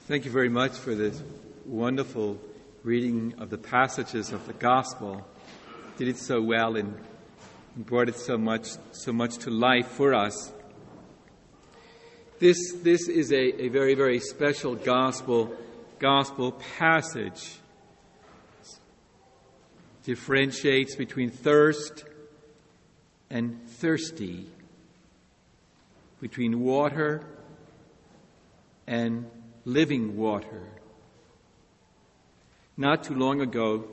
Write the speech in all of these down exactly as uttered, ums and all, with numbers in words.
Thank you very much for this wonderful reading of the passages of the Gospel. You did it so well and brought it so much, so much to life for us. This, this is a, a very, very special gospel, gospel passage. It differentiates between thirst and thirsty, between water and living water. Not too long ago,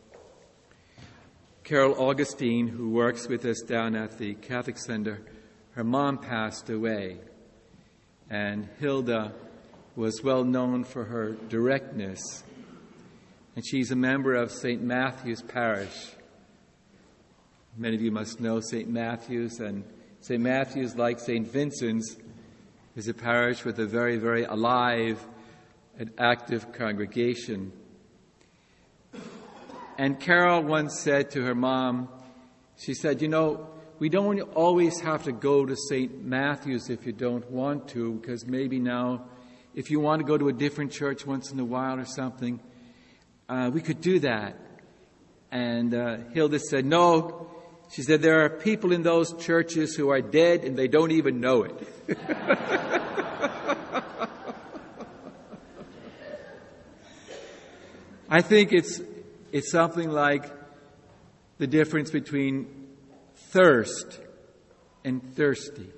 Carol Augustine, who works with us down at the Catholic Center, her mom passed away. And Hilda was well known for her directness. And she's a member of Saint Matthew's Parish. Many of you must know Saint Matthew's, and Saint Matthew's, like Saint Vincent's, is a parish with a very, very alive and active congregation. And Carol once said to her mom, she said, you know, we don't always have to go to Saint Matthew's if you don't want to, because maybe now, if you want to go to a different church once in a while or something, uh, we could do that. And uh, Hilda said, no. She said, there are people in those churches who are dead and they don't even know it. I think it's it's something like the difference between thirst and thirsty.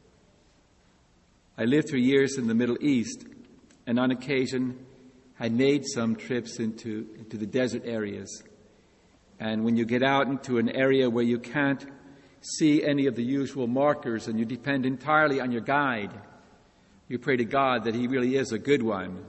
I lived for years in the Middle East, and on occasion I made some trips into, into the desert areas. And when you get out into an area where you can't see any of the usual markers and you depend entirely on your guide, you pray to God that he really is a good one.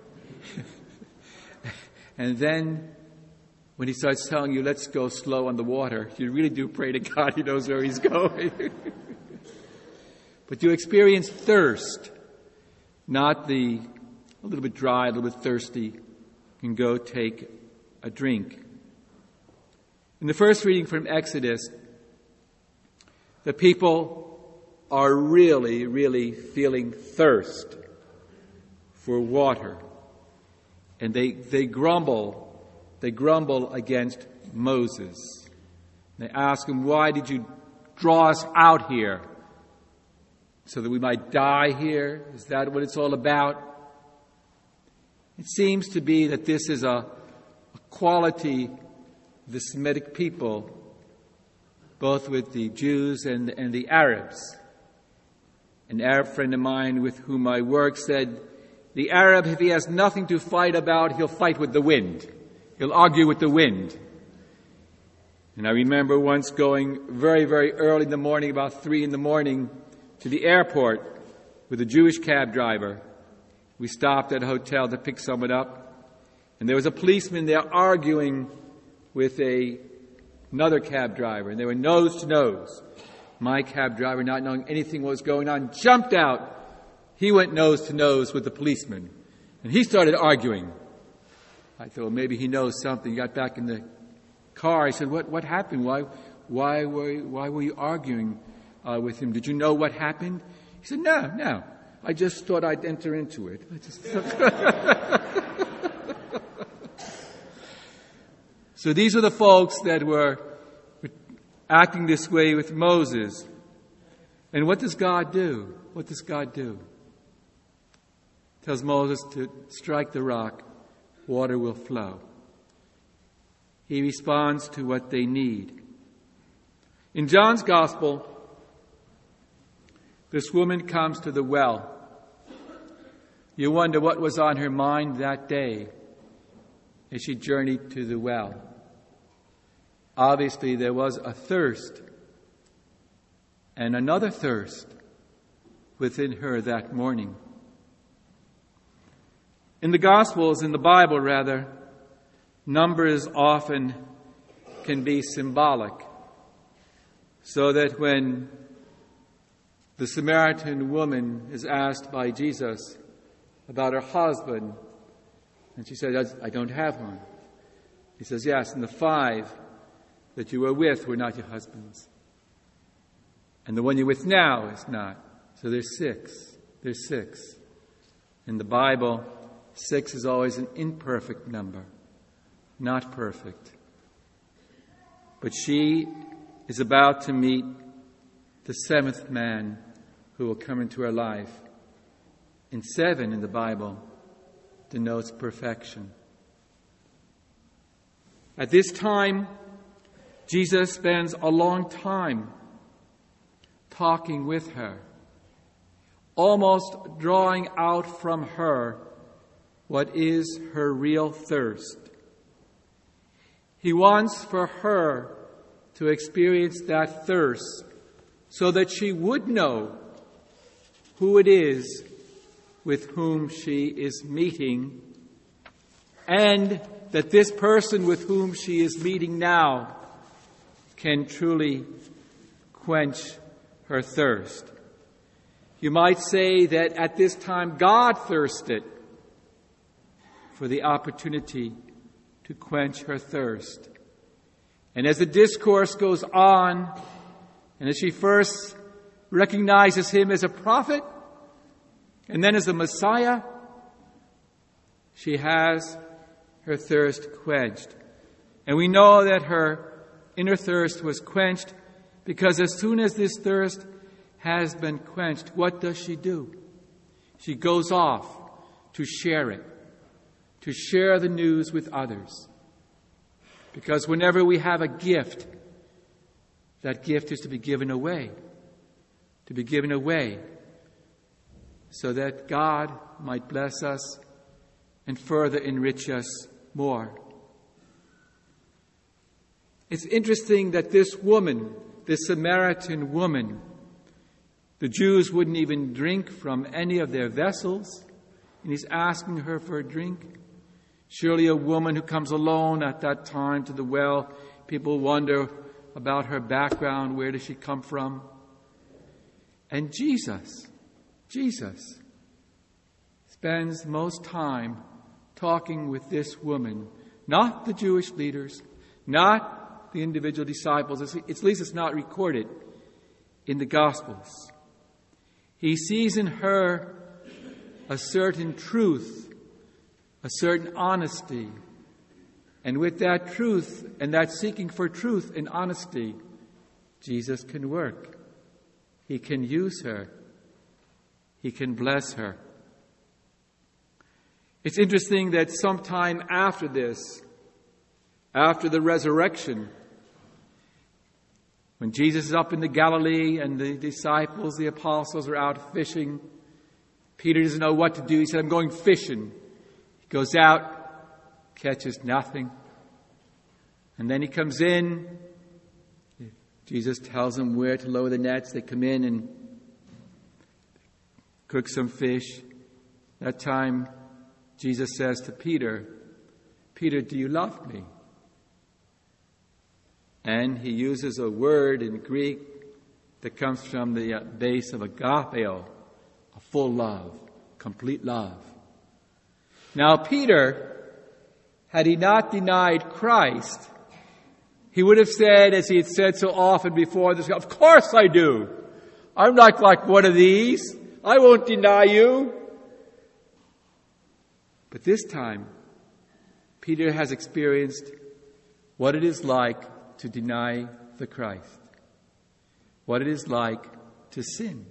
And then when he starts telling you, let's go slow on the water, you really do pray to God he knows where he's going. But you experience thirst, not the a little bit dry, a little bit thirsty, and go take a drink. In the first reading from Exodus, the people are really, really feeling thirst for water. And they, they grumble, they grumble against Moses. They ask him, why did you draw us out here? So that we might die here? Is that what it's all about? It seems to be that this is a, a quality the Semitic people, both with the Jews and, and the Arabs. An Arab friend of mine with whom I work said, the Arab, if he has nothing to fight about, he'll fight with the wind. He'll argue with the wind. And I remember once going very, very early in the morning, about three in the morning, to the airport with a Jewish cab driver. We stopped at a hotel to pick someone up, and there was a policeman there arguing with a, another cab driver, and they were nose to nose. My cab driver, not knowing anything what was going on, jumped out. He went nose to nose with the policeman, and he started arguing. I thought, well, maybe he knows something. He got back in the car. I said, what, what happened? Why, why were, why were you arguing uh, with him? Did you know what happened? He said, no, no. I just thought I'd enter into it. I just So these are the folks that were acting this way with Moses. And what does God do? What does God do? He tells Moses to strike the rock, water will flow. He responds to what they need. In John's Gospel, this woman comes to the well. You wonder what was on her mind that day as she journeyed to the well. Obviously, there was a thirst and another thirst within her that morning. In the Gospels, in the Bible rather, numbers often can be symbolic, so that when the Samaritan woman is asked by Jesus about her husband, and she says, I don't have one. He says, yes, and the five that you were with were not your husbands. And the one you're with now is not. So there's six. There's six. In the Bible, Six is always an imperfect number, not perfect. But she is about to meet the seventh man who will come into her life. And seven in the Bible denotes perfection. At this time, Jesus spends a long time talking with her, almost drawing out from her what is her real thirst. He wants for her to experience that thirst so that she would know who it is with whom she is meeting, and that this person with whom she is meeting now can truly quench her thirst. You might say that at this time God thirsted for the opportunity to quench her thirst. And as the discourse goes on, and as she first recognizes him as a prophet, and then as the Messiah, she has her thirst quenched. And we know that her inner thirst was quenched because as soon as this thirst has been quenched, what does she do? She goes off to share it, to share the news with others. Because whenever we have a gift, that gift is to be given away, to be given away so that God might bless us and further enrich us more. It's interesting that this woman, this Samaritan woman, the Jews wouldn't even drink from any of their vessels, and he's asking her for a drink. Surely a woman who comes alone at that time to the well, people wonder about her background, where does she come from? And Jesus, Jesus spends most time talking with this woman, not the Jewish leaders, not the individual disciples. At least it's not recorded in the Gospels. He sees in her a certain truth, a certain honesty. And with that truth and that seeking for truth and honesty, Jesus can work. He can use her. He can bless her. It's interesting that sometime after this, after the resurrection, when Jesus is up in the Galilee and the disciples, the apostles are out fishing, Peter doesn't know what to do. He said, I'm going fishing. He goes out, catches nothing. And then he comes in. Jesus tells them where to lower the nets. They come in and cook some fish. That time, Jesus says to Peter, Peter, do you love me? And he uses a word in Greek that comes from the base of agapeo, a full love, complete love. Now, Peter, had he not denied Christ, he would have said, as he had said so often before this, of course I do. I'm not like one of these. I won't deny you. But this time, Peter has experienced what it is like to deny the Christ, what it is like to sin.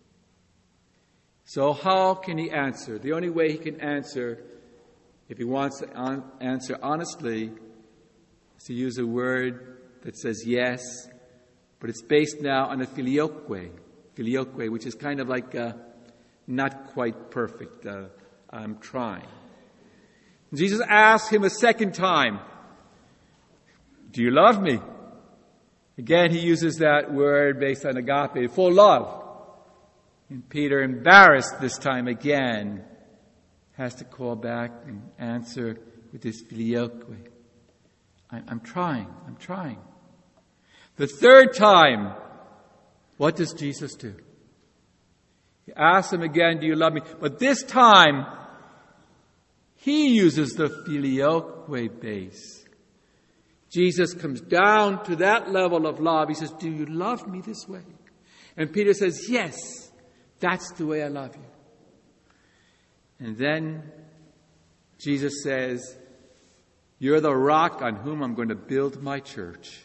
So how can he answer? The only way he can answer, if he wants to on- answer honestly, is to use a word that says yes, but it's based now on a filioque, filioque, which is kind of like uh, not quite perfect. Uh, I'm trying. Jesus asked him a second time, do you love me? Again, he uses that word based on agape, full love. And Peter, embarrassed this time again, has to call back and answer with this filioque. I'm, I'm trying, I'm trying. The third time, what does Jesus do? He asks him again, do you love me? But this time, he uses the filioque base. Jesus comes down to that level of love. He says, do you love me this way? And Peter says, yes, that's the way I love you. And then Jesus says, "You're the rock on whom I'm going to build my church."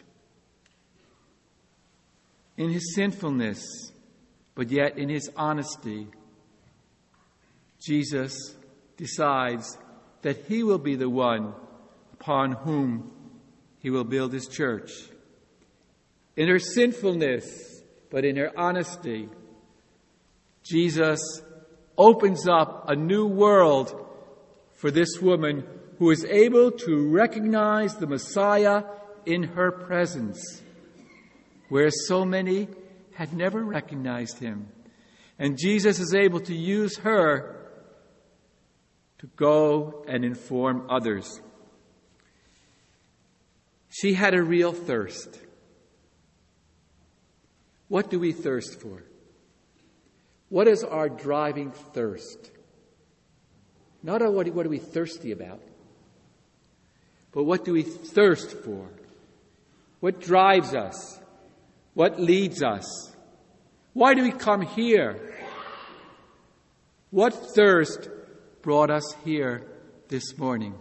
In his sinfulness, but yet in his honesty, Jesus decides that he will be the one upon whom he will build his church. In her sinfulness, but in her honesty, Jesus opens up a new world for this woman who is able to recognize the Messiah in her presence, where so many had never recognized him. And Jesus is able to use her to go and inform others. She had a real thirst. What do we thirst for? What is our driving thirst? Not what are we thirsty about, but what do we thirst for? What drives us? What leads us? Why do we come here? What thirst brought us here this morning?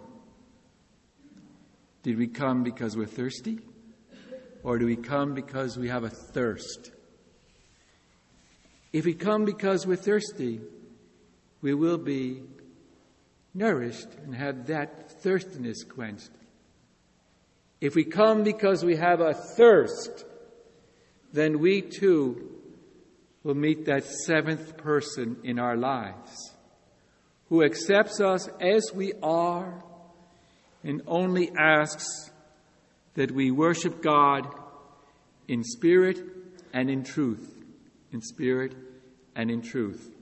Did we come because we're thirsty? Or do we come because we have a thirst? If we come because we're thirsty, we will be nourished and have that thirstiness quenched. If we come because we have a thirst, then we too will meet that seventh person in our lives who accepts us as we are and only asks that we worship God in spirit and in truth. In spirit and in truth.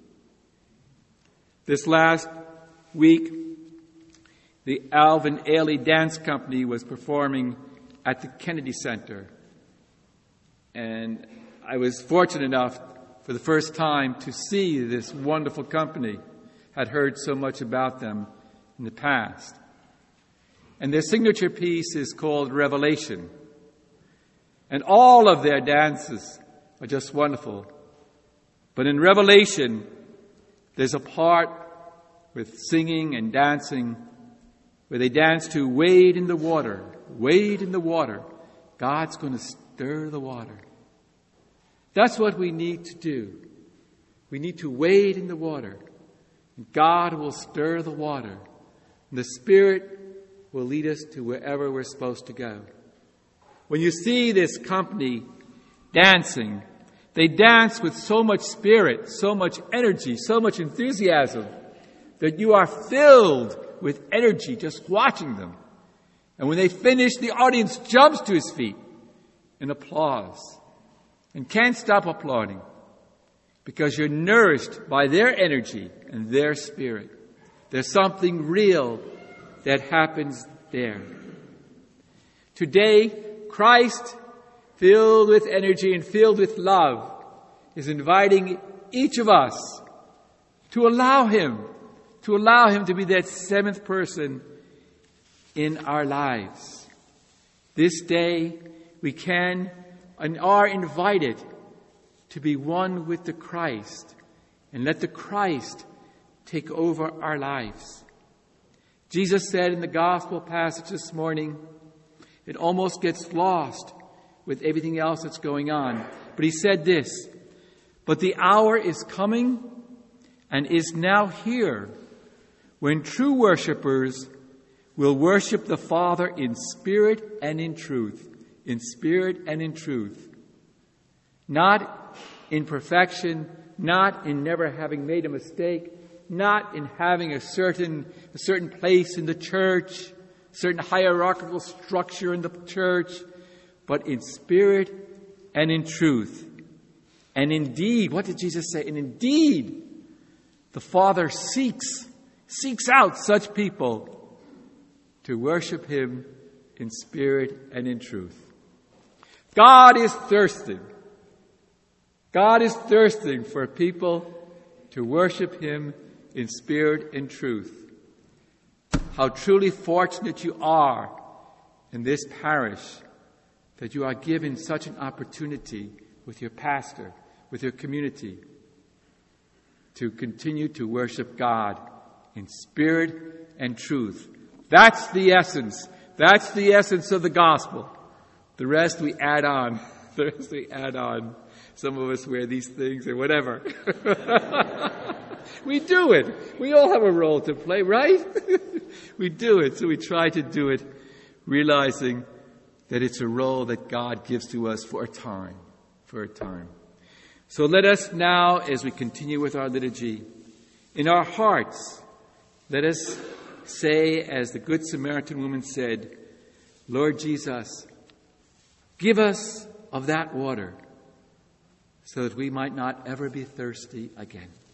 This last week, the Alvin Ailey Dance Company was performing at the Kennedy Center. And I was fortunate enough for the first time to see this wonderful company. Had heard so much about them in the past. And their signature piece is called Revelation. And all of their dances are just wonderful. But in Revelation, there's a part with singing and dancing where they dance to wade in the water, wade in the water. God's going to stir the water. That's what we need to do. We need to wade in the water. God will stir the water. And the Spirit will lead us to wherever we're supposed to go. When you see this company dancing, they dance with so much spirit, so much energy, so much enthusiasm that you are filled with energy just watching them. And when they finish, the audience jumps to his feet in applause and can't stop applauding because you're nourished by their energy and their spirit. There's something real that happens there. Today, Christ, filled with energy and filled with love, is inviting each of us to allow Him, to allow Him to be that seventh person in our lives. This day, we can and are invited to be one with the Christ and let the Christ take over our lives. Jesus said in the gospel passage this morning, it almost gets lost with everything else that's going on. But he said this, "But the hour is coming and is now here when true worshipers will worship the Father in spirit and in truth." In spirit and in truth. Not in perfection, not in never having made a mistake, not in having a certain, a certain place in the church, certain hierarchical structure in the church, but in spirit and in truth. And indeed, what did Jesus say? And indeed, the Father seeks, seeks out such people to worship Him in spirit and in truth. God is thirsting. God is thirsting for people to worship Him in spirit and truth. How truly fortunate you are in this parish that you are given such an opportunity with your pastor, with your community, to continue to worship God in spirit and truth. That's the essence. That's the essence of the gospel. The rest we add on. The rest we add on. Some of us wear these things or whatever. We do it. We all have a role to play, right? We do it. So we try to do it realizing that it's a role that God gives to us for a time. For a time. So let us now, as we continue with our liturgy, in our hearts, let us say, as the Good Samaritan woman said, Lord Jesus, give us of that water so that we might not ever be thirsty again.